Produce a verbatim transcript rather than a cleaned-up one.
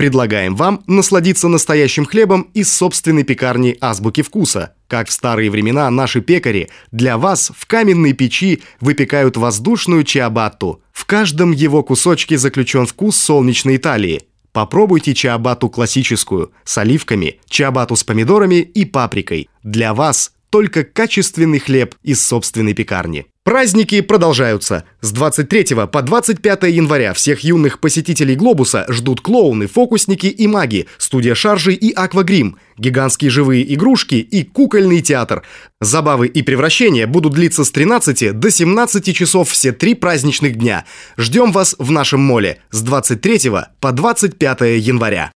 Предлагаем вам насладиться настоящим хлебом из собственной пекарни «Азбуки вкуса». Как в старые времена наши пекари для вас в каменной печи выпекают воздушную чиабатту. В каждом его кусочке заключен вкус солнечной Италии. Попробуйте чиабатту классическую, с оливками, чиабатту с помидорами и паприкой. Для вас только качественный хлеб из собственной пекарни. Праздники продолжаются. С двадцать третьего по двадцать пятое января всех юных посетителей «Глобуса» ждут клоуны, фокусники и маги, студия «Шаржи» и «Аквагрим», гигантские живые игрушки и кукольный театр. Забавы и превращения будут длиться с тринадцати до семнадцати часов все три праздничных дня. Ждем вас в нашем моле с двадцать третьего по двадцать пятое января.